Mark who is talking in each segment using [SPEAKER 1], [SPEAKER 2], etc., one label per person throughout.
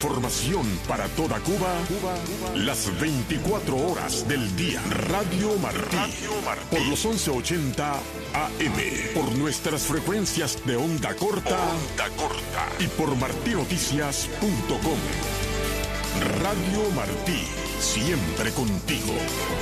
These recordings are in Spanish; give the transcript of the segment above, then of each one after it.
[SPEAKER 1] Información para toda Cuba, las 24 horas del día. Radio Martí, por los 1180 AM, por nuestras frecuencias de onda corta, y por martinoticias.com. Radio Martí, siempre contigo.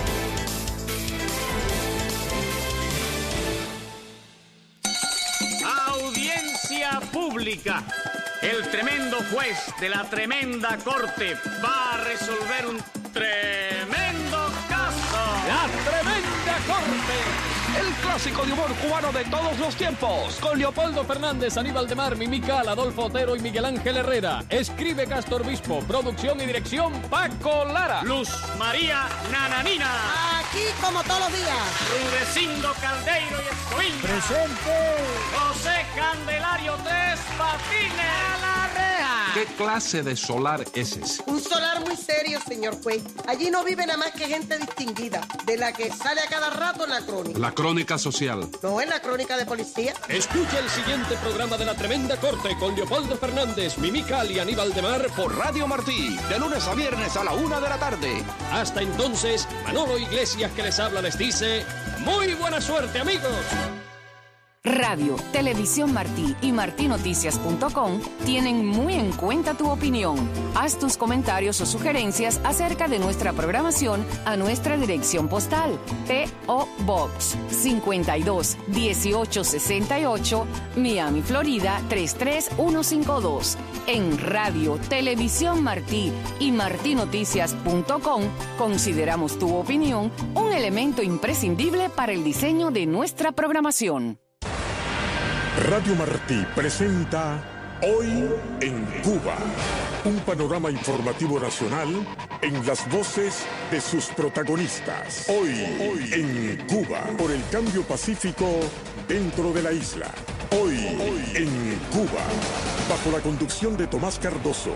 [SPEAKER 2] Audiencia pública. El tremendo juez de la tremenda corte va a resolver un tremendo caso.
[SPEAKER 3] La tremenda corte. El clásico de humor cubano de todos los tiempos.
[SPEAKER 4] Con Leopoldo Fernández, Aníbal de Mar, Mimical, Adolfo Otero y Miguel Ángel Herrera. Escribe Castor Bispo. Producción y dirección Paco Lara.
[SPEAKER 2] Luz María Nananina.
[SPEAKER 5] Aquí como todos los días.
[SPEAKER 2] Rudecindo Caldeiro y Escoviña.
[SPEAKER 5] Presente.
[SPEAKER 2] José Candelario Tres Patines.
[SPEAKER 5] A la reja.
[SPEAKER 3] ¿Qué clase de solar es ese?
[SPEAKER 5] Un solar muy serio, señor juez. Allí no vive nada más que gente distinguida, de la que sale a cada rato en la crónica.
[SPEAKER 3] La crónica social.
[SPEAKER 5] No es la crónica de policía.
[SPEAKER 4] Escucha el siguiente programa de La Tremenda Corte con Leopoldo Fernández, Mimical y Aníbal de Mar
[SPEAKER 3] Por Radio Martí, de lunes a viernes a la 1 de la tarde.
[SPEAKER 4] Hasta entonces, Manolo Iglesias que les habla les dice ¡muy buena suerte, amigos!
[SPEAKER 6] Radio, Televisión Martí y martinoticias.com tienen muy en cuenta tu opinión. Haz tus comentarios o sugerencias acerca de nuestra programación a nuestra dirección postal: P.O. Box 52 1868, Miami, Florida 33152. En Radio, Televisión Martí y martinoticias.com consideramos tu opinión un elemento imprescindible para el diseño de nuestra programación.
[SPEAKER 1] Radio Martí presenta Hoy en Cuba, un panorama informativo nacional en las voces de sus protagonistas. Hoy en Cuba, por el cambio pacífico dentro de la isla. Hoy en Cuba, bajo la conducción de Tomás Cardoso.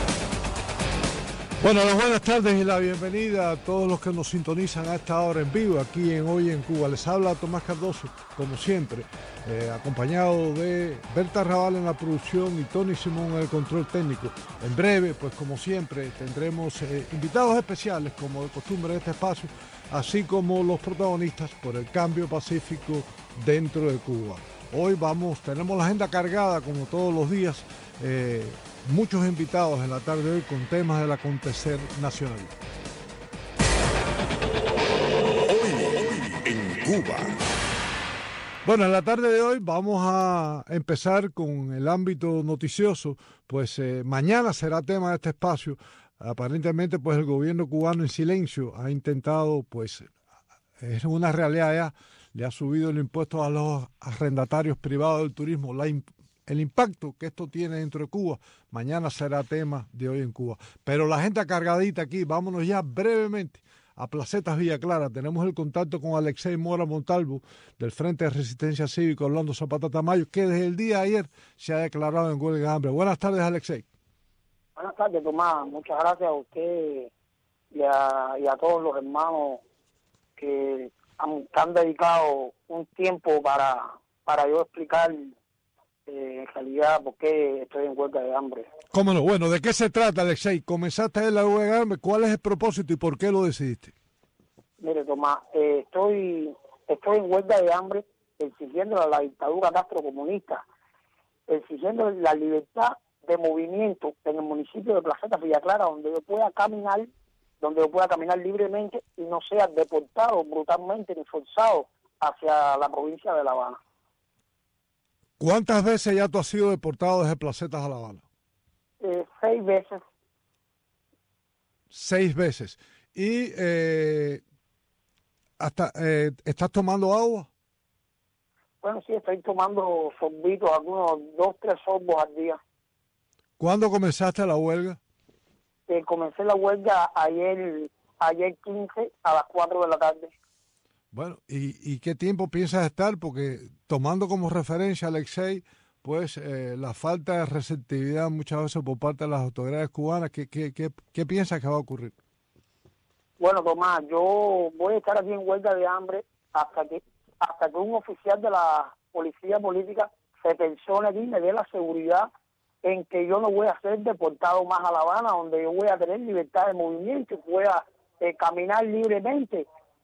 [SPEAKER 7] Bueno, las buenas tardes y la bienvenida a todos los que nos sintonizan a esta hora en vivo aquí en Hoy en Cuba. Les habla Tomás Cardoso, como siempre, acompañado de Berta Raval en la producción y Tony Simón en el control técnico. En breve, pues como siempre, tendremos invitados especiales, como de costumbre en este espacio, así como los protagonistas por el cambio pacífico dentro de Cuba. Hoy tenemos la agenda cargada como todos los días, muchos invitados en la tarde de hoy con temas del acontecer nacional.
[SPEAKER 1] Hoy en Cuba.
[SPEAKER 7] Bueno, en la tarde de hoy vamos a empezar con el ámbito noticioso, pues mañana será tema de este espacio. Aparentemente, pues el gobierno cubano en silencio ha intentado, pues es una realidad ya, le ha subido el impuesto a los arrendatarios privados del turismo. El impacto que esto tiene dentro de Cuba, mañana será tema de Hoy en Cuba. Pero la gente cargadita aquí, vámonos ya brevemente a Placetas Villa Clara. Tenemos el contacto con Alexei Mora Montalvo, del Frente de Resistencia Cívica Orlando Zapata Tamayo, que desde el día de ayer se ha declarado en huelga de hambre. Buenas tardes, Alexei.
[SPEAKER 8] Buenas tardes, Tomás. Muchas gracias a usted y a todos los hermanos que han dedicado un tiempo para yo explicar en realidad por qué estoy en huelga de hambre.
[SPEAKER 7] ¿Cómo no? Bueno, ¿de qué se trata, Alexei? ¿Comenzaste en la huelga de hambre? ¿Cuál es el propósito y por qué lo decidiste?
[SPEAKER 8] Mire, Tomás, estoy en huelga de hambre exigiendo a la dictadura castrocomunista, exigiendo la libertad de movimiento en el municipio de Placetas Villa Clara, donde yo pueda caminar libremente y no sea deportado brutalmente ni forzado hacia la provincia de La Habana.
[SPEAKER 7] ¿Cuántas veces ya tú has sido deportado desde Placetas a La Habana?
[SPEAKER 8] 6 veces.
[SPEAKER 7] 6 veces. ¿Y estás tomando agua?
[SPEAKER 8] Bueno, sí, estoy tomando sorbitos, algunos 2, 3 sorbos al día.
[SPEAKER 7] ¿Cuándo comenzaste la huelga?
[SPEAKER 8] Comencé la huelga ayer 15 a las 4 de la tarde.
[SPEAKER 7] Bueno, ¿y qué tiempo piensas estar? Porque tomando como referencia, Alexei, pues la falta de receptividad muchas veces por parte de las autoridades cubanas, ¿qué piensas que va a ocurrir?
[SPEAKER 8] Bueno, Tomás, yo voy a estar aquí en huelga de hambre hasta que un oficial de la policía política se persone aquí y me dé la seguridad en que yo no voy a ser deportado más a La Habana, donde yo voy a tener libertad de movimiento, voy a caminar libremente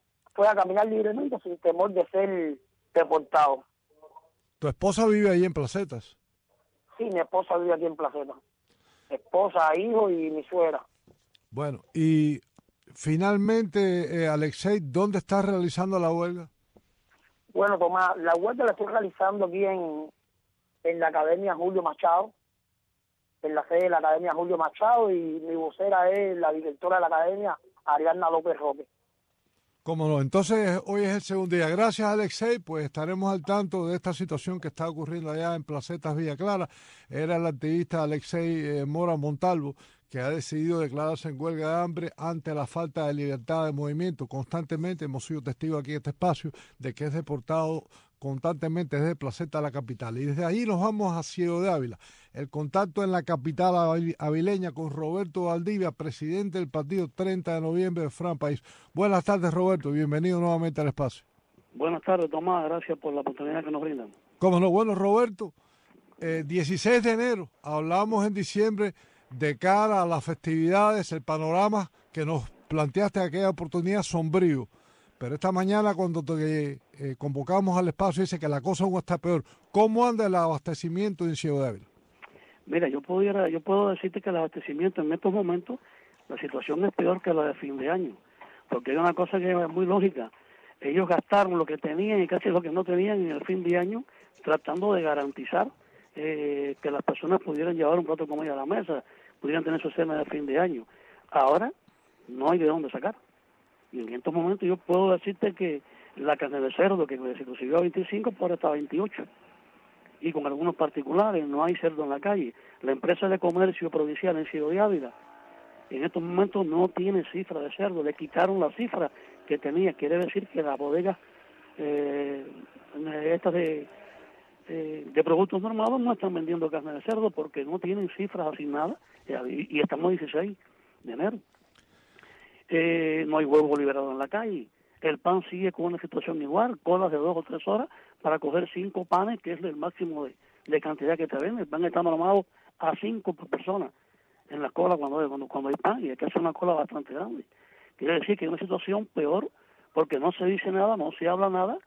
[SPEAKER 8] sin temor de ser deportado.
[SPEAKER 7] ¿Tu esposa vive ahí en Placetas?
[SPEAKER 8] Sí, mi esposa vive aquí en Placetas. Esposa, hijo y mi suegra.
[SPEAKER 7] Bueno, y finalmente, Alexei, ¿dónde estás realizando la huelga?
[SPEAKER 8] Bueno, Tomás, la huelga la estoy realizando aquí en la Academia Julio Machado, en la sede de la Academia Julio Machado, y mi vocera es la directora de la Academia, Ariadna López Roque.
[SPEAKER 7] Cómo no, entonces hoy es el segundo día. Gracias, Alexei, pues estaremos al tanto de esta situación que está ocurriendo allá en Placetas Villa Clara. Era el activista Alexei Mora Montalvo, que ha decidido declararse en huelga de hambre ante la falta de libertad de movimiento. Constantemente hemos sido testigos aquí en este espacio de que es deportado constantemente desde Placetas a la capital. Y desde ahí nos vamos a Ciego de Ávila. El contacto en la capital avileña con Roberto Valdivia, presidente del partido 30 de noviembre de Fran País. Buenas tardes, Roberto, bienvenido nuevamente al espacio.
[SPEAKER 9] Buenas tardes, Tomás, gracias por la oportunidad que nos brindan.
[SPEAKER 7] Cómo no, bueno, Roberto, 16 de enero, hablamos en diciembre de cara a las festividades, el panorama que nos planteaste aquella oportunidad sombrío. Pero esta mañana cuando te convocamos al espacio dice que la cosa aún está peor. ¿Cómo anda el abastecimiento en Ciego de Ávila?
[SPEAKER 9] Mira, yo puedo decirte que el abastecimiento en estos momentos, la situación es peor que la de fin de año. Porque hay una cosa que es muy lógica. Ellos gastaron lo que tenían y casi lo que no tenían en el fin de año, tratando de garantizar que las personas pudieran llevar un plato de comida a la mesa, pudieran tener su cena de fin de año. Ahora no hay de dónde sacar. Y en estos momentos yo puedo decirte que la carne de cerdo, que se consiguió a 25, por ahora está a 28. Y con algunos particulares, no hay cerdo en la calle. La empresa de comercio provincial en Ciego de Ávila, en estos momentos no tiene cifra de cerdo. Le quitaron la cifra que tenía. Quiere decir que las bodegas estas de productos normados no están vendiendo carne de cerdo porque no tienen cifras asignadas. Y estamos 16 de enero. No hay huevo liberado en la calle. El pan sigue con una situación igual, colas de 2 o 3 horas para coger 5 panes, que es el máximo de cantidad que te venden. El pan está normado a 5 por persona en la cola cuando hay pan, y hay que hacer una cola bastante grande. Quiere decir que hay una situación peor porque no se dice nada, no se habla nada,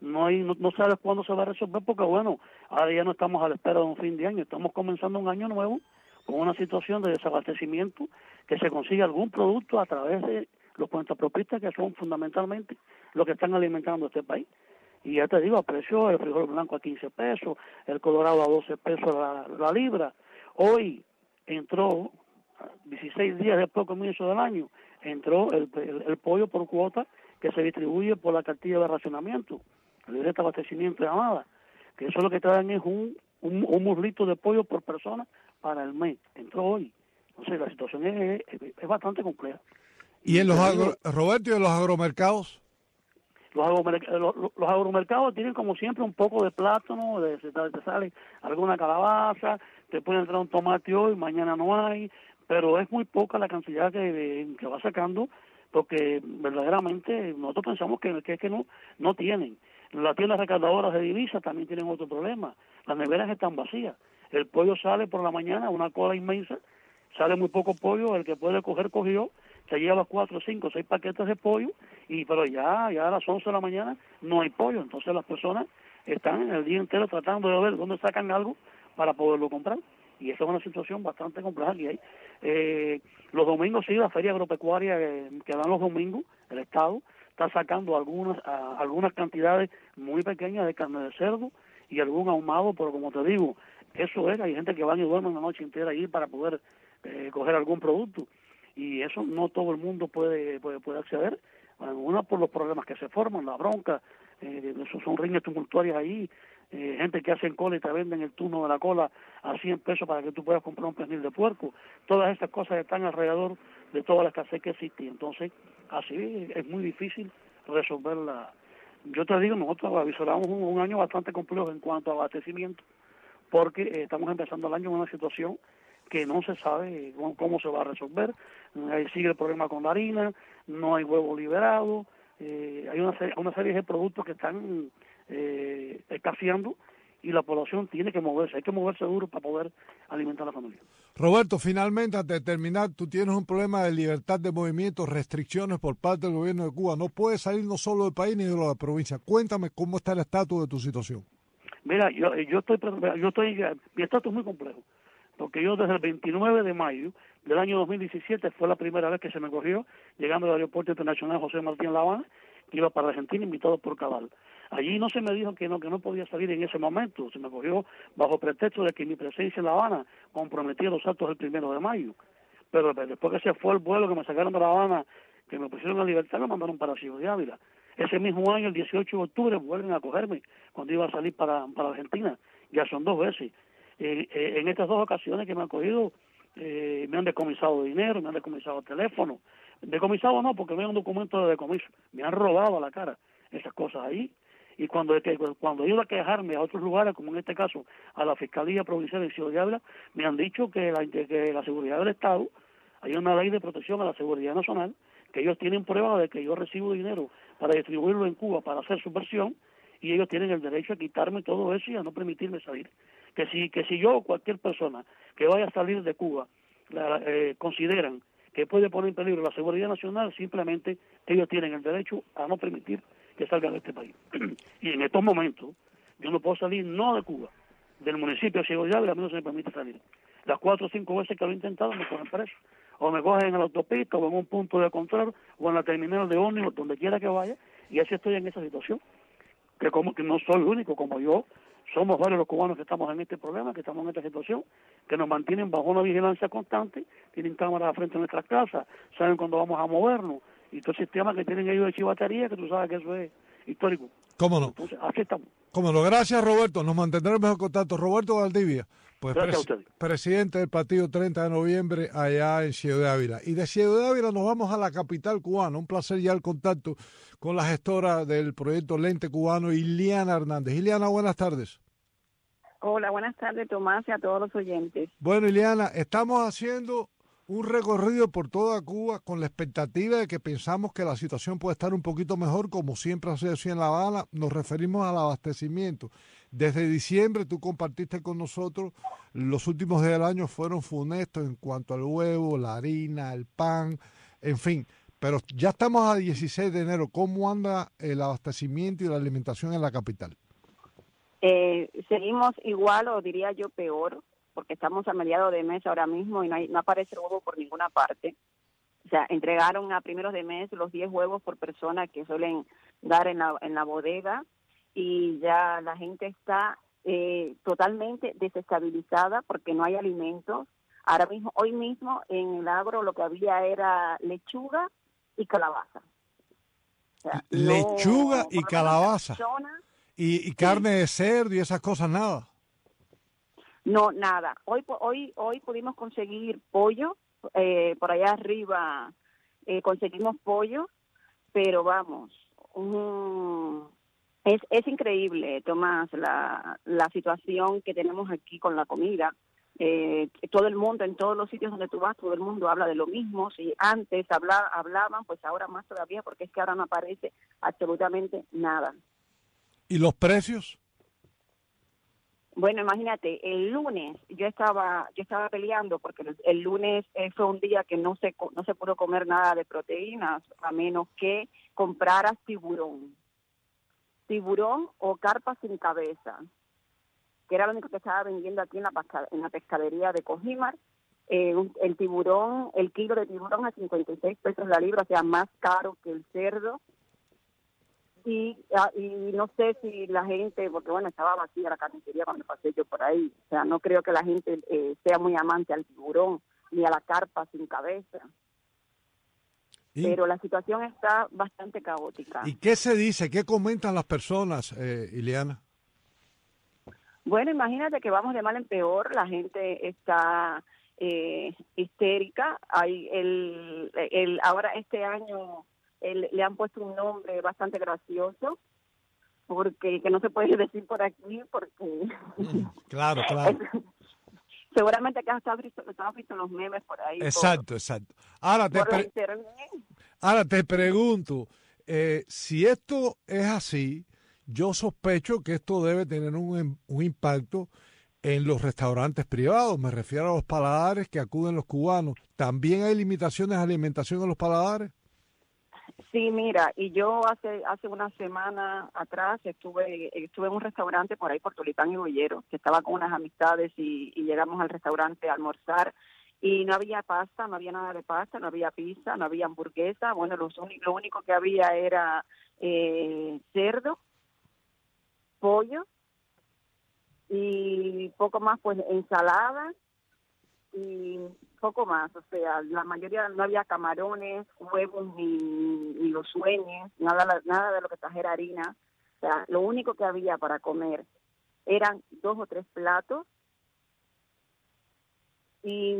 [SPEAKER 9] no sabes cuándo se va a resolver, porque bueno, ahora ya no estamos a la espera de un fin de año, estamos comenzando un año nuevo con una situación de desabastecimiento, que se consigue algún producto a través de los cuentapropistas, que son fundamentalmente los que están alimentando este país. Y ya te digo, a precio, el frijol blanco a 15 pesos, el colorado a 12 pesos la libra. Hoy entró, 16 días después del comienzo del año, entró el pollo por cuota que se distribuye por la cartilla de racionamiento, el de abastecimiento llamada, que eso lo que traen es un muslito de pollo por persona para el mes. Entró hoy. Entonces la situación es bastante compleja.
[SPEAKER 7] ¿Y en Roberto, y en los agromercados?
[SPEAKER 9] Los agromercados tienen como siempre un poco de plátano, te sale alguna calabaza, te puede entrar un tomate hoy, mañana no hay, pero es muy poca la cantidad que va sacando, porque verdaderamente nosotros pensamos que no tienen. Las tiendas recaudadoras de divisas también tienen otro problema. Las neveras están vacías. El pollo sale por la mañana, una cola inmensa, sale muy poco pollo, el que puede cogió, se lleva 4, 5, 6 paquetes de pollo, pero ya a las 11 de la mañana no hay pollo. Entonces las personas están el día entero tratando de ver dónde sacan algo para poderlo comprar. Y esa es una situación bastante compleja que hay. Los domingos sí, la feria agropecuaria que dan los domingos, el Estado está sacando algunas cantidades muy pequeñas de carne de cerdo y algún ahumado, pero como te digo, eso es, hay gente que van y duermen la noche entera ahí para poder coger algún producto, y eso no todo el mundo puede acceder. Una por los problemas que se forman, la bronca, son riñas tumultuarias ahí, gente que hacen cola y te venden el turno de la cola a 100 pesos para que tú puedas comprar un pernil de puerco. Todas estas cosas están alrededor de toda la escasez que existe. Entonces, así es muy difícil resolverla. Yo te digo, nosotros avisoramos un año bastante complejo en cuanto a abastecimiento, porque estamos empezando el año en una situación que no se sabe cómo se va a resolver. Ahí sigue el problema con la harina, no hay huevo liberado, hay una serie de productos que están escaseando, y la población tiene que moverse, hay que moverse duro para poder alimentar a la familia.
[SPEAKER 7] Roberto, finalmente, antes de terminar, tú tienes un problema de libertad de movimiento, restricciones por parte del gobierno de Cuba. No puedes salir no solo del país ni de la provincia. Cuéntame cómo está el estatus de tu situación.
[SPEAKER 9] Mira, mi estatus es muy complejo, porque yo desde el 29 de mayo del año 2017 fue la primera vez que se me cogió, llegando al aeropuerto internacional José Martí en La Habana, que iba para Argentina, invitado por Cabal. Allí no se me dijo que no podía salir en ese momento, se me cogió bajo pretexto de que mi presencia en La Habana comprometía los actos del 1 de mayo. Pero después que se fue el vuelo, que me sacaron de La Habana, que me pusieron en libertad, me mandaron para Ciudad de Ávila. Ese mismo año, el 18 de octubre, vuelven a cogerme cuando iba a salir para Argentina. Ya son 2 veces. En estas 2 ocasiones que me han cogido, me han decomisado dinero, me han decomisado teléfono. Decomisado no, porque no hay un documento de decomiso. Me han robado a la cara esas cosas ahí. Y cuando he ido a quejarme a otros lugares, como en este caso a la Fiscalía Provincial de Ciudad de Ávila, me han dicho que la seguridad del Estado, hay una ley de protección a la seguridad nacional, que ellos tienen pruebas de que yo recibo dinero para distribuirlo en Cuba para hacer subversión, y ellos tienen el derecho a quitarme todo eso y a no permitirme salir. Que si yo o cualquier persona que vaya a salir de Cuba consideran que puede poner en peligro la seguridad nacional, simplemente ellos tienen el derecho a no permitir que salgan de este país. Y en estos momentos yo no puedo salir no de Cuba, del municipio de Ciudad de Ávila, a mí no se me permite salir. Las 4 o 5 veces que lo he intentado me cogen preso. O me cogen en la autopista, o en un punto de control, o en la terminal de ómnibus, donde quiera que vaya, y así estoy en esa situación. Que no soy el único, como yo, somos varios los cubanos que estamos en este problema, que estamos en esta situación, que nos mantienen bajo una vigilancia constante, tienen cámaras frente a nuestras casas, saben cuándo vamos a movernos, y todo el sistema que tienen ellos de chivatería, que tú sabes que eso es histórico.
[SPEAKER 7] ¿Cómo no?
[SPEAKER 9] Entonces, así estamos.
[SPEAKER 7] ¿Cómo no? Gracias, Roberto. Nos mantendremos en contacto. Roberto Valdivia, pues presidente del partido 30 de noviembre allá en Ciudad de Ávila. Y de Ciudad de Ávila nos vamos a la capital cubana. Un placer ya el contacto con la gestora del proyecto Lente Cubano, Iliana Hernández. Iliana, buenas tardes.
[SPEAKER 10] Hola, buenas tardes, Tomás, y a todos los oyentes.
[SPEAKER 7] Bueno, Iliana, estamos haciendo un recorrido por toda Cuba con la expectativa de que pensamos que la situación puede estar un poquito mejor, como siempre ha sido así en La Habana. Nos referimos al abastecimiento. Desde diciembre tú compartiste con nosotros, los últimos días del año fueron funestos en cuanto al huevo, la harina, el pan, en fin. Pero ya estamos a 16 de enero. ¿Cómo anda el abastecimiento y la alimentación en la capital?
[SPEAKER 10] Seguimos igual, o diría yo peor, porque estamos a mediados de mes ahora mismo y no aparece el huevo por ninguna parte. O sea, entregaron a primeros de mes los 10 huevos por persona que suelen dar en la bodega, y ya la gente está totalmente desestabilizada porque no hay alimentos. Ahora mismo, hoy mismo en el agro lo que había era lechuga y calabaza. O sea,
[SPEAKER 7] lechuga y calabaza. Y carne de cerdo y esas cosas, nada.
[SPEAKER 10] No, nada. Hoy pudimos conseguir pollo, por allá arriba conseguimos pollo, pero vamos, es increíble, Tomás, la situación que tenemos aquí con la comida. Todo el mundo, en todos los sitios donde tú vas, todo el mundo habla de lo mismo. Si antes hablaban, pues ahora más todavía, porque es que ahora no aparece absolutamente nada.
[SPEAKER 7] ¿Y los precios?
[SPEAKER 10] Bueno, imagínate, el lunes yo estaba peleando porque el lunes fue un día que no se pudo comer nada de proteínas, a menos que compraras tiburón o carpa sin cabeza, que era lo único que estaba vendiendo aquí en la pescadería de Cojimar. El tiburón, el kilo de tiburón a 56 pesos la libra, o sea, más caro que el cerdo. Y no sé si la gente, porque bueno, estaba vacía la carnicería cuando pasé yo por ahí, o sea, no creo que la gente sea muy amante al tiburón ni a la carpa sin cabeza. Pero la situación está bastante caótica.
[SPEAKER 7] ¿Y qué se dice? ¿Qué comentan las personas, Iliana?
[SPEAKER 10] Bueno, imagínate que vamos de mal en peor, la gente está histérica. Ahora este año le han puesto un nombre bastante gracioso, porque que no se puede decir por aquí, porque... Claro. Seguramente que has visto los memes por ahí.
[SPEAKER 7] Exacto. Ahora te pregunto, si esto es así, yo sospecho que esto debe tener un impacto en los restaurantes privados. Me refiero a los paladares que acuden los cubanos. ¿También hay limitaciones de alimentación en los paladares?
[SPEAKER 10] Sí, mira, y yo hace una semana atrás estuve en un restaurante por ahí por Tulipán y Bollero, que estaba con unas amistades y llegamos al restaurante a almorzar y no había pasta, no había nada de pasta, no había pizza, no había hamburguesa. Bueno, lo único que había era cerdo, pollo y poco más, pues ensalada y poco más. O sea, la mayoría no había camarones, huevos ni los sueños, nada de lo que trajera harina. O sea, lo único que había para comer eran 2 o 3 platos y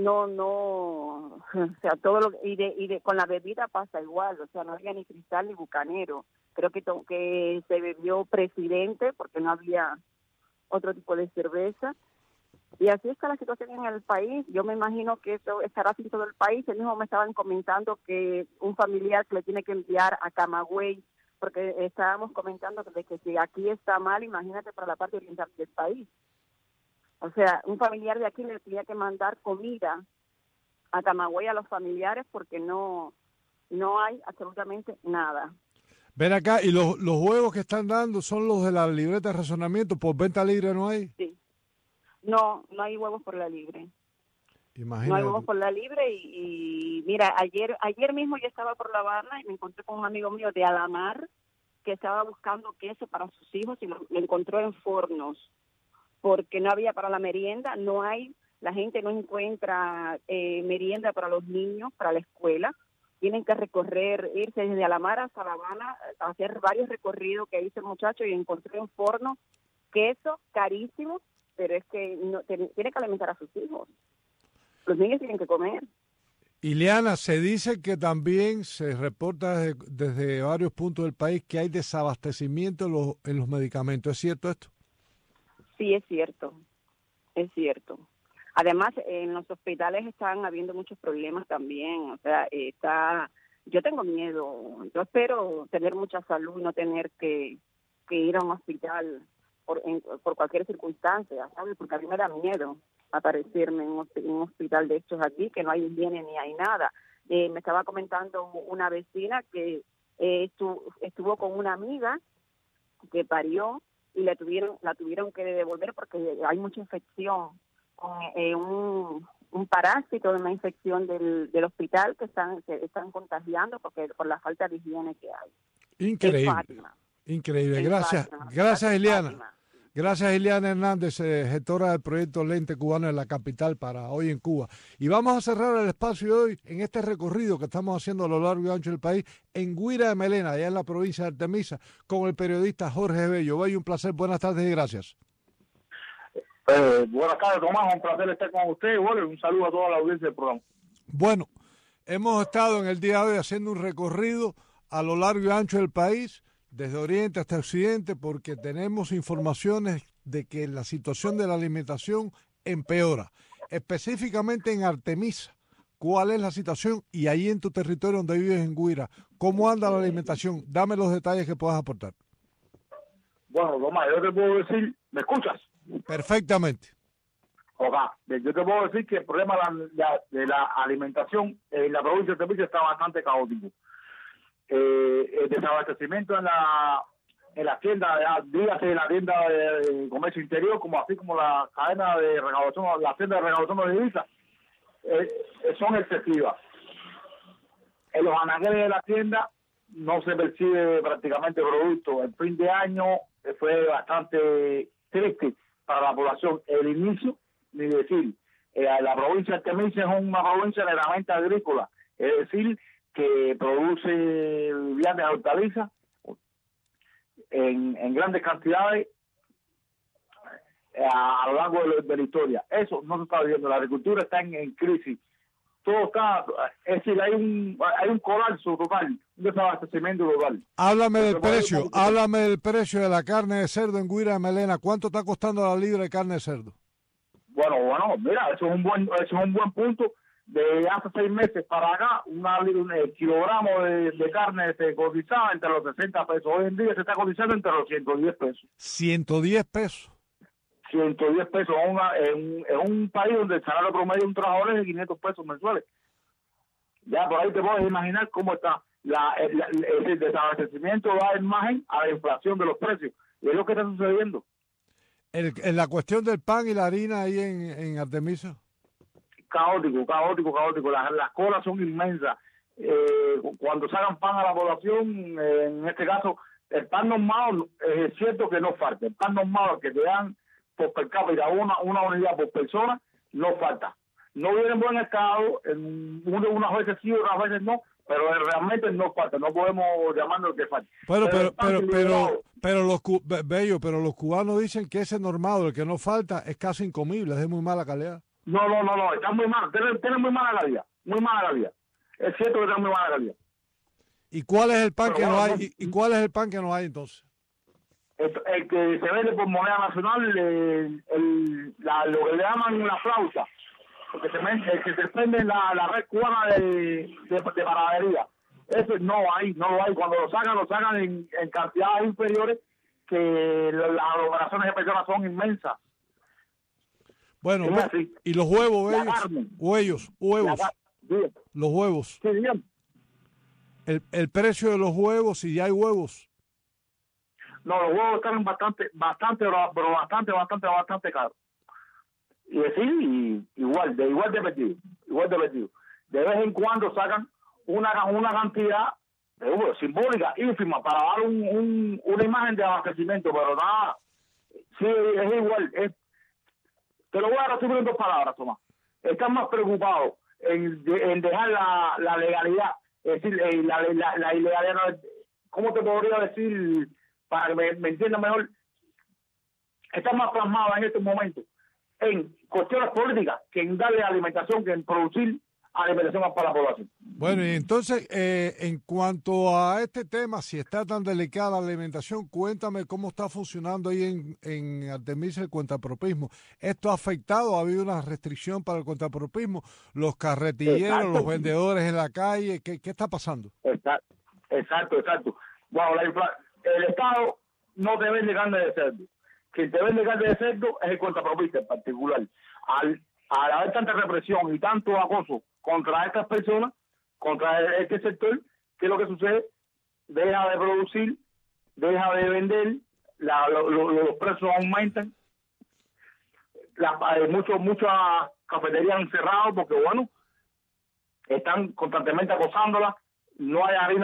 [SPEAKER 10] o sea, todo lo con la bebida pasa igual. O sea, no había ni Cristal ni Bucanero. Creo que se bebió Presidente porque no había otro tipo de cerveza. Y así está la situación en el país. Yo me imagino que esto estará así en todo el país. El mismo me estaban comentando que un familiar que le tiene que enviar a Camagüey, porque estábamos comentando de que si aquí está mal, imagínate para la parte oriental del país. O sea, un familiar de aquí le tenía que mandar comida a Camagüey a los familiares porque no hay absolutamente nada.
[SPEAKER 7] Ven acá, ¿y los huevos que están dando son los de la libreta de razonamiento? ¿Por venta libre no hay?
[SPEAKER 10] Sí. No hay huevos por la libre.
[SPEAKER 7] Imagínate.
[SPEAKER 10] No hay huevos por la libre y mira, ayer mismo yo estaba por La Habana y me encontré con un amigo mío de Alamar que estaba buscando queso para sus hijos y lo encontró en Fornos porque no había para la merienda, la gente no encuentra merienda para los niños, para la escuela. Tienen que irse desde Alamar hasta La Habana, hacer varios recorridos que hizo el muchacho y encontré en Fornos queso carísimo, pero es que tiene que alimentar a sus hijos. Los niños tienen que comer.
[SPEAKER 7] Ileana, se dice que también se reporta desde varios puntos del país que hay desabastecimiento en los medicamentos. ¿Es cierto esto?
[SPEAKER 10] Sí, es cierto. Es cierto. Además, en los hospitales están habiendo muchos problemas también. O sea, yo tengo miedo. Yo espero tener mucha salud y no tener que ir a un hospital por cualquier circunstancia, ¿sabes? Porque a mí me da miedo aparecerme en un hospital de estos aquí, que no hay higiene ni hay nada. Me estaba comentando una vecina que estuvo con una amiga que parió y la tuvieron que devolver porque hay mucha infección, un parásito de una infección del hospital que están contagiando por la falta de higiene que hay.
[SPEAKER 7] Increíble. Increíble. Gracias Ileana. Gracias, Ileana Hernández, gestora del proyecto Lente Cubano en la capital para Hoy en Cuba. Y vamos a cerrar el espacio de hoy en este recorrido que estamos haciendo a lo largo y ancho del país en Guira de Melena, allá en la provincia de Artemisa, con el periodista Jorge Bello. Bello, un placer, buenas tardes y gracias.
[SPEAKER 11] Buenas tardes, Tomás, un placer estar con usted. Bueno, un saludo a toda la audiencia del programa.
[SPEAKER 7] Bueno, hemos estado en el día de hoy haciendo un recorrido a lo largo y ancho del país, desde oriente hasta occidente, porque tenemos informaciones de que la situación de la alimentación empeora, específicamente en Artemisa. ¿Cuál es la situación? Y ahí en tu territorio donde vives en Guira, ¿cómo anda la alimentación? Dame los detalles que puedas aportar.
[SPEAKER 11] Bueno, Tomás, yo te puedo decir, ¿me escuchas?
[SPEAKER 7] Perfectamente.
[SPEAKER 11] Yo te puedo decir que el problema de la alimentación en la provincia de Artemisa está bastante caótico. El desabastecimiento en la tienda, dígase la tienda de comercio interior, así como la cadena de recaudación, la tienda de recaudación de divisas, son excesivas. En los anaqueles de la tienda no se percibe prácticamente producto. El fin de año fue bastante triste para la población. El inicio, ni decir, la provincia de Artemisa es una provincia meramente agrícola, es decir, que produce viandas de hortalizas en grandes cantidades a lo largo de la historia. Eso no se está viendo. La agricultura está en crisis. Todo está, es decir, hay un colapso total, un desabastecimiento global.
[SPEAKER 7] Háblame del precio de la carne de cerdo en Guira de Melena. ¿Cuánto está costando la libra de carne de cerdo?
[SPEAKER 11] Bueno, mira, eso es un buen punto. de hace 6 meses para acá, un kilogramo de carne se cotizaba entre los 60 pesos. Hoy en día se está cotizando entre los 110 pesos.
[SPEAKER 7] 110 pesos.
[SPEAKER 11] 110 pesos en un país donde el salario promedio de un trabajador es de 500 pesos mensuales. Ya por ahí te puedes imaginar cómo está el desabastecimiento da imagen a la inflación de los precios. Y es lo que está sucediendo.
[SPEAKER 7] En la cuestión del pan y la harina ahí en Artemisa.
[SPEAKER 11] Caótico. Las colas son inmensas. Cuando sacan pan a la población, en este caso, el pan normal, es cierto que no falta. El pan normal que te dan por per cápita una unidad por persona, no falta. No viene en buen estado, unas veces sí, otras veces no, pero realmente no falta. No podemos llamarlo que falta.
[SPEAKER 7] Bueno, pero los cubanos dicen que ese normado, el que no falta, es casi incomible, es de muy mala calidad.
[SPEAKER 11] No, está muy mal, tiene muy mala calidad, Es cierto que tiene muy mala calidad.
[SPEAKER 7] ¿Y cuál es el pan que no hay? ¿Y cuál es el pan que no hay entonces?
[SPEAKER 11] El que se vende por moneda nacional, lo que le llaman la flauta, el que se vende en la red cubana de panadería. Eso no hay. Cuando lo sacan en cantidades inferiores, que las aglomeraciones de personas son inmensas.
[SPEAKER 7] Bueno, y los huevos, huevos. Los huevos.
[SPEAKER 11] Sí, bien.
[SPEAKER 7] El precio de los huevos, si ya hay huevos.
[SPEAKER 11] No, los huevos están bastante caros. Y decir, igual de perdido. De vez en cuando sacan una cantidad simbólica, ínfima, para dar una imagen de abastecimiento, pero nada, sí, es igual. Te lo voy a resumir en 2 palabras, Tomás. Están más preocupados en dejar la legalidad, es decir, la ilegalidad, ¿cómo te podría decir para que me entiendan mejor? Están más plasmados en estos momentos en cuestiones políticas que en darle alimentación, que en producir alimentación para la población.
[SPEAKER 7] Bueno, y entonces, en cuanto a este tema, si está tan delicada la alimentación, cuéntame cómo está funcionando ahí en Artemisa el cuentapropismo. ¿Esto ha afectado? ¿Ha habido una restricción para el cuentapropismo? ¿Los carretilleros, los vendedores en la calle? ¿Qué está pasando?
[SPEAKER 11] Exacto. Bueno, el Estado no te vende carne de cerdo. Quien te vende carne de cerdo es el cuentapropista en particular. Al haber tanta represión y tanto acoso contra estas personas, contra este sector, ¿qué es lo que sucede? Deja de producir, deja de vender, los precios aumentan, muchas cafeterías han cerrado porque, bueno, están constantemente acosándolas, no hay harina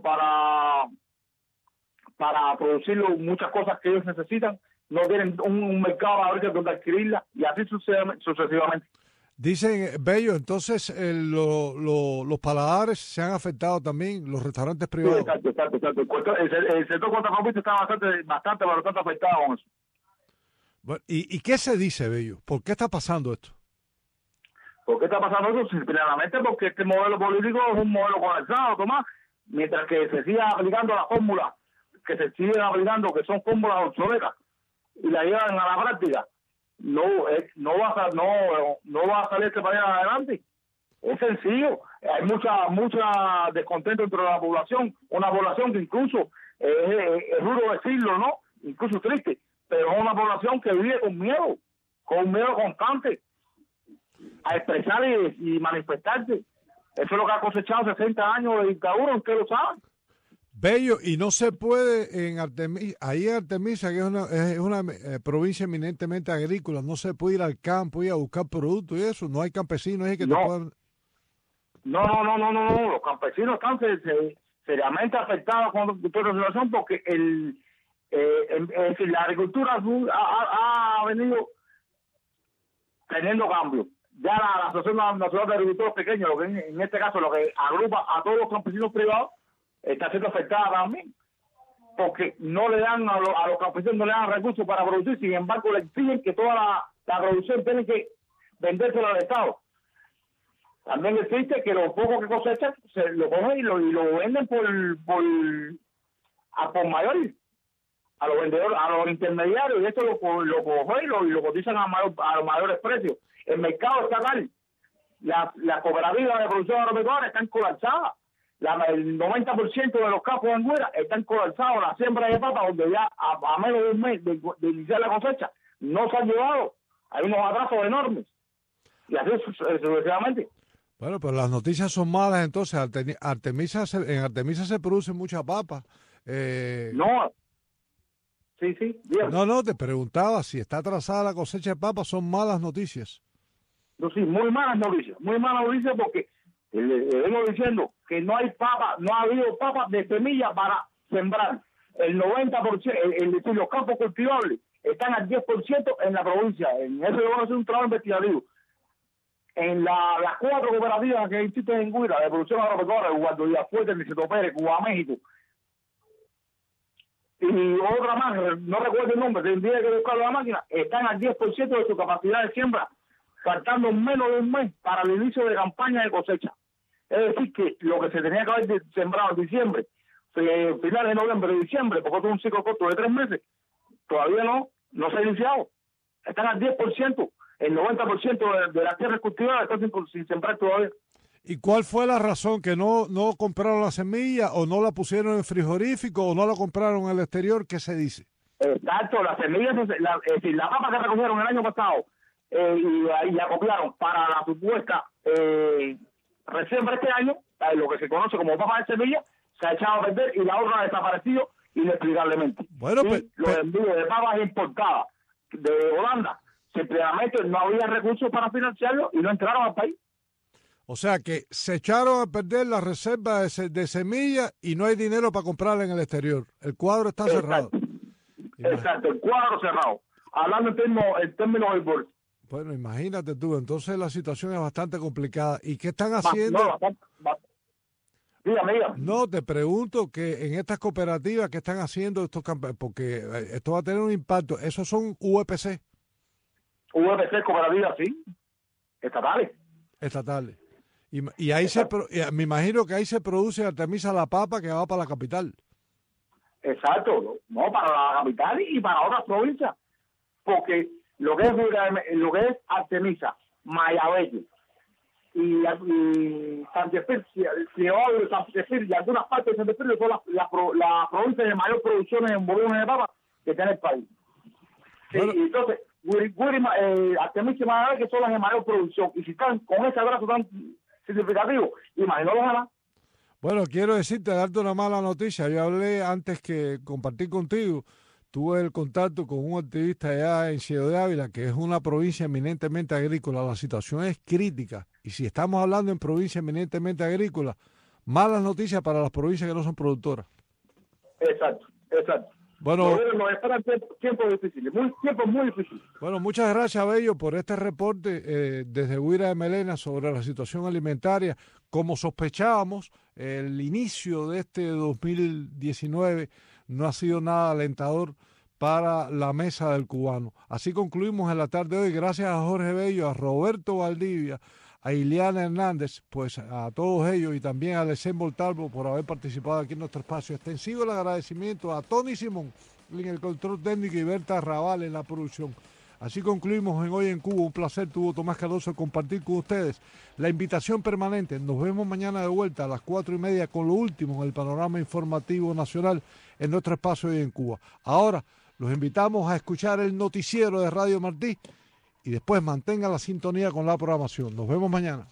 [SPEAKER 11] para producir muchas cosas que ellos necesitan, no tienen un mercado ahorita donde adquirirla, y así sucesivamente.
[SPEAKER 7] Dicen, Bello, entonces los paladares se han afectado también, los restaurantes privados.
[SPEAKER 11] Sí, exacto. El sector cuentapropista está bastante afectado con eso.
[SPEAKER 7] Bueno, ¿y qué se dice, Bello? ¿Por qué está pasando esto?
[SPEAKER 11] ¿Por qué está pasando eso? Simplemente porque este modelo político es un modelo colapsado, Tomás. Mientras que se siga aplicando las fórmulas que se siguen aplicando, que son fórmulas obsoletas, y la llevan a la práctica, no va a salir este país adelante. Es sencillo. Hay mucha descontento entre la población, una población que incluso es duro decirlo, ¿no? Incluso triste, pero es una población que vive con miedo constante a expresar y manifestarse. Eso es lo que ha cosechado 60 años de dictadura, ustedes lo saben.
[SPEAKER 7] Bello, y no se puede ahí en Artemisa, que es una provincia eminentemente agrícola, no se puede ir al campo y a buscar productos y eso, no hay campesinos ahí que te puedan...
[SPEAKER 11] No, los campesinos están seriamente afectados con toda la situación porque la agricultura ha venido teniendo cambios. Ya la Asociación Nacional de Agricultores Pequeños, lo que en este caso lo que agrupa a todos los campesinos privados, está siendo afectada también, porque no le dan a los campesinos, no le dan recursos para producir, sin embargo le exigen que toda la producción tiene que vendérsela al Estado. También existe que lo poco que cosechan se lo cogen y lo venden por mayor a los vendedores, a los intermediarios, y esto lo cogen y lo cotizan a los mayores precios. El mercado estatal las cooperativas de producción agropecuaria están colapsadas. El 90% de los campos en Güira están colapsados. La siembra de papa, donde ya a menos de un mes de iniciar la cosecha, no se han llevado. Hay unos atrasos enormes. Y así sucesivamente.
[SPEAKER 7] Bueno, pero las noticias son malas entonces. En Artemisa se produce mucha papa.
[SPEAKER 11] No. Sí, bien.
[SPEAKER 7] No, te preguntaba si está atrasada la cosecha de papa, son malas noticias.
[SPEAKER 11] No, sí, muy malas noticias porque le vengo diciendo que no hay papa, no ha habido papas de semilla para sembrar. El 90%, los campos cultivables están al 10% en la provincia. En eso yo voy a hacer un trabajo investigativo. En las 4 cooperativas que existen en Güira de producción agropecuaria, Guardo Villafuerte, Niceto Pérez, Cuba México, y otra más, no recuerdo el nombre, tendría que buscar la máquina, están al 10% de su capacidad de siembra, faltando menos de un mes para el inicio de campaña de cosecha. Es decir, que lo que se tenía que haber sembrado en diciembre, finales de noviembre y diciembre, porque es un ciclo corto de 3 meses, todavía no se ha iniciado. Están al 10%. El 90% de las tierras cultivadas están sin sembrar todavía.
[SPEAKER 7] ¿Y cuál fue la razón? ¿Que no compraron la semilla o no la pusieron en frigorífico o no la compraron en el exterior? ¿Qué se dice?
[SPEAKER 11] Exacto, las semillas, la papa que recogieron el año pasado y la copiaron para la supuesta resiembra este año, lo que se conoce como papa de semilla, se ha echado a perder y la otra ha desaparecido inexplicablemente.
[SPEAKER 7] Bueno,
[SPEAKER 11] los envíos de papas importadas de Holanda, simplemente no había recursos para financiarlo y no entraron al país.
[SPEAKER 7] O sea que se echaron a perder la reserva de semillas y no hay dinero para comprarla en el exterior. El cuadro está cerrado.
[SPEAKER 11] Exacto, el cuadro cerrado. Hablando en términos del bolso.
[SPEAKER 7] Bueno, imagínate tú, entonces la situación es bastante complicada. ¿Y qué están haciendo?
[SPEAKER 11] Dígame.
[SPEAKER 7] No, te pregunto que en estas cooperativas, ¿qué están haciendo estos campesinos? Porque esto va a tener un impacto. ¿Esos son UPC?
[SPEAKER 11] UPC, cooperativas, sí. Estatales.
[SPEAKER 7] Y ahí me imagino que ahí se produce Artemisa la papa que va para la capital.
[SPEAKER 11] Exacto, no para la capital y para otras provincias, porque lo que es Artemisa, Mayabelle y Santefil, y algunas partes de Santefil son las provincias de mayor producción en volúmenes de papa que tiene el país. Sí, bueno. Y entonces, Artemisa y Mayabelle que son las de mayor producción, y si están con ese abrazo tan significativo, imagínalo ojalá.
[SPEAKER 7] Bueno, quiero darte una mala noticia. Yo hablé antes que compartir contigo, tuve el contacto con un activista allá en Ciudad de Ávila, que es una provincia eminentemente agrícola. La situación es crítica. Y si estamos hablando en provincia eminentemente agrícola, malas noticias para las provincias que no son productoras.
[SPEAKER 11] Exacto.
[SPEAKER 7] Bueno,
[SPEAKER 11] nos esperan tiempos difíciles, tiempos muy difíciles.
[SPEAKER 7] Bueno, muchas gracias, Bello, por este reporte desde Güira de Melena sobre la situación alimentaria. Como sospechábamos, el inicio de este 2019 no ha sido nada alentador para la mesa del cubano. Así concluimos en la tarde de hoy. Gracias a Jorge Bello, a Roberto Valdivia, a Ileana Hernández, pues a todos ellos y también a Lecén Voltalvo por haber participado aquí en nuestro espacio. Extensivo el agradecimiento a Tony Simón en el control técnico y Berta Raval en la producción. Así concluimos en Hoy en Cuba. Un placer tuvo Tomás Cardoso compartir con ustedes la invitación permanente. Nos vemos mañana de vuelta a las 4:30 con lo último en el panorama informativo nacional en nuestro espacio Hoy en Cuba. Ahora los invitamos a escuchar el noticiero de Radio Martí y después mantengan la sintonía con la programación. Nos vemos mañana.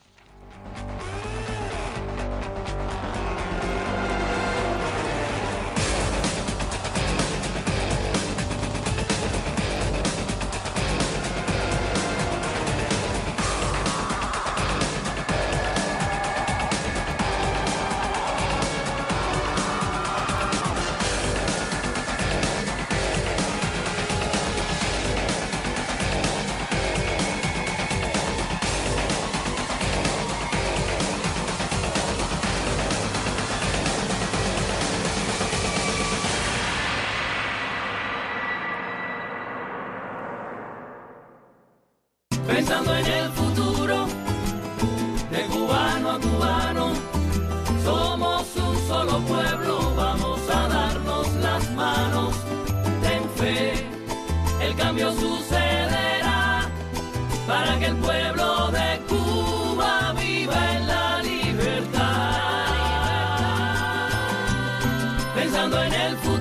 [SPEAKER 12] Pensando en el futuro, de cubano a cubano, somos un solo pueblo, vamos a darnos las manos. Ten fe, el cambio sucederá para que el pueblo de Cuba pensando en el futuro.